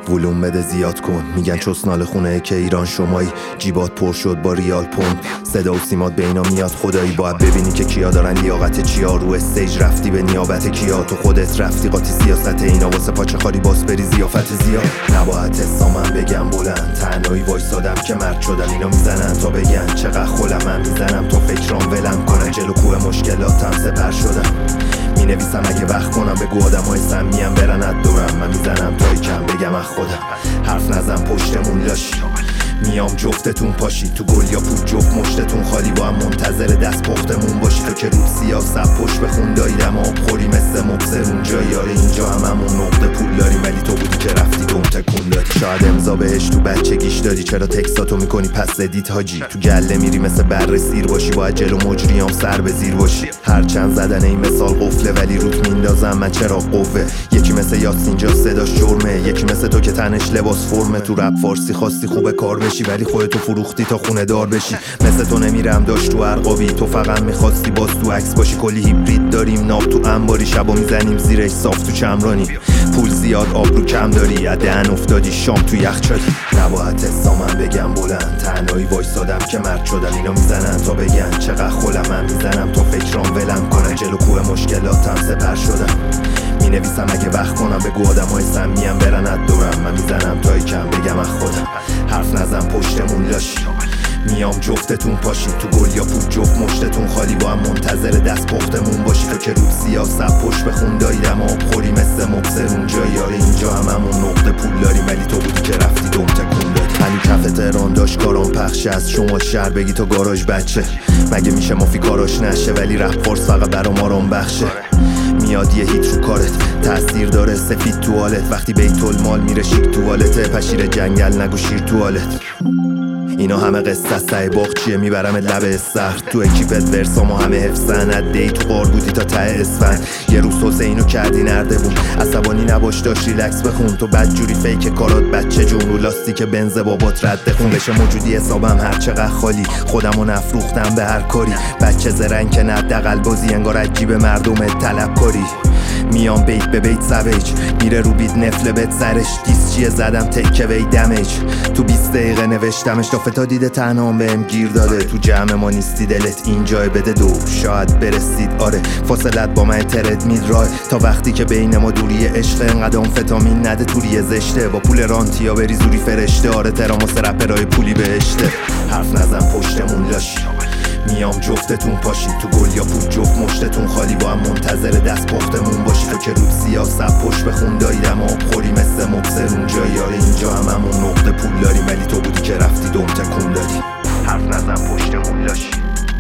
ولوم بده زیاد کن. میگن چسنال خونه که ایران شمایی، جیبات پر شد با ریال پوند. صدا و سیمات بینا میاد خدایی، باید ببینی که کیا دارن لیاقت چیا. رو استیج رفتی به نیابت کیا، تو خودت رفتی قاطی سیاست اینا. واسه پاچه خاری باز بری زیافت زیاد. نباید حسا من بگم بلند، تنهایی وایسادم که مرد شدم. اینا میزنن تا بگن چقدر خولم، من میزنم تا فکرام ولم کنن. جلو کوه مشکلاتم سپر شدم، می نویسم اگه وقت کنم. بگو آدم های سمیم برن از دورم، من میزنم تای کم بگم از خودم. حرف نزن پشتمون لاشی، میام جفتتون پاشی. تو گل یا پول جفت مشتتون خالی، با هم منتظر دست پختمون باشی. تو که رود سیاست پشت بخون دایدم آب خوری مثل مبصر اونجا. یاره اینجا هممون نقطه پول داریم، ولی تو بودی که رفتی دوم تکون دادی. شاید امضا بهش تو بچگیش دادی، چرا تکساتو میکنی پس ادیت حاجی. تو گله میری مثل بره سیر باشی، باید جلو مجریام سر به زیر باشی. هرچند زدن این مثال قفله، ولی روت میندازم من چرا قوه. یکی مثل یاسین جا صداش جرمه، یکی مثل تو که تنش لباس فرمه. تو رپ فارسی خواستی خوبه کار بشی، ولی خودتو فروختی تا خونه دار بشی. مثل تو نمیرم داشت تو ارقابی، تو فقط میخواستی باز تو عکس باشی. کلی هیبرید داریم ناب تو انباری، شبا میزنیم زیرش صاف تو چمرانی. پول زیاد آب رو کم داری، دهن افتادی شام تو یخچالی. نباید حسا من بگم بلند، تنهایی وایسادم که مرد شدم. اینا میزنن تا بگن چقدر خولم، من میزنم تا فکرام ولم کنن. جلو کوه مشکلاتم سپر شدم، می نویسم اگه وقت کنم. بگو آدم های سمیم برن از دورم، من میزنم تای کم بگم از خودم. حرف نزن پشتمون لاشی، میام جفتتون پاشی. تو گل یا پول جفت مشتتون خالی، با هم منتظر دست پختمون باشی. تو که رود سیاست پشت بخون دایدم آب خوری مثل مبصر اونجا. یاره اینجا هممون نقطه پول داریم، ولی تو بودی که رفتی دوم تکون دادی. هنو کف تهران داشت کاران پخش از شما شهر بگی تو گاراژ بچه. مگه میشه مافی کاراش نشه، ولی رپ فارس فقط برام آرام بخشه. میاد یه هیت رو کارت، تاثیر داره سفید توالت. وقتی بیت المال میره شیک توالته، پشیر جنگل نگو شیر توالت. اینا همه قصه سعی باغچیه، میبرم لب استر. تو اکیپت ورسامو همه حفظن. دی تو قار بودی تا ته اسفند. یه روز حسینو کردی نردبون، عصبانی نباش داشت ریلکس بخون. تو بدجوری فیک کارات بچه جون، رو لاستیک بنز بابات رد خون. بشه موجودی حسابم هر چقدر خالی، خودمو نفروختم به هر کاری. بچه زرنگ که نه دقل بازی، انگار عجیب مردم طلب کاری. میام بیت به بیت سویج، میره رو بیت نفل بت سرش. دیس چیه زدم تکه وی دمیج، تو 20 دقیقه نوشتمش. تا فتا دیده تنهام بهم گیر داده. تو جمع ما نیستی دلت اینجای بده دو، شاید برسید آره. فاصلت با من ترد مید راه، تا وقتی که بین ما دوری عشق. انقدام فتامین نده توری زشته، با پول رانتیا بری زوری فرشته. آره تراماس رپرای پولی بهشته. حرف نزن پشتمون لاشی، میام جفتتون پاشی. تو گل یا پول جفت مشتتون خالی، با هم منتظر دست پختمون باشی. تو که رود سیاست پشت بخون دایدم آب خوری مثل مبصر اونجا. یاره اینجا هممون نقطه پول داریم، ولی تو بودی که رفتی دوم تکون دادی. حرف نزن پشتمون لاشی،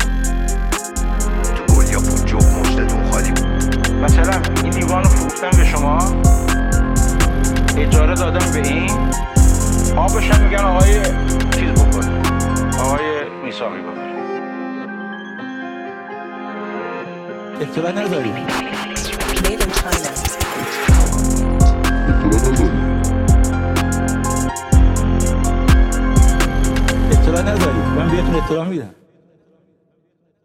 تو گل یا پول جفت مشتتون خالی. مثلا این دیوانو فروختم به شما، اجاره دادم به این، آبش هم میگن آقای چیز بکنه، آقای میثاقی بکنه. اطلاع نداری؟ اطلاع نداری؟ من بهتون اطلاع میدم.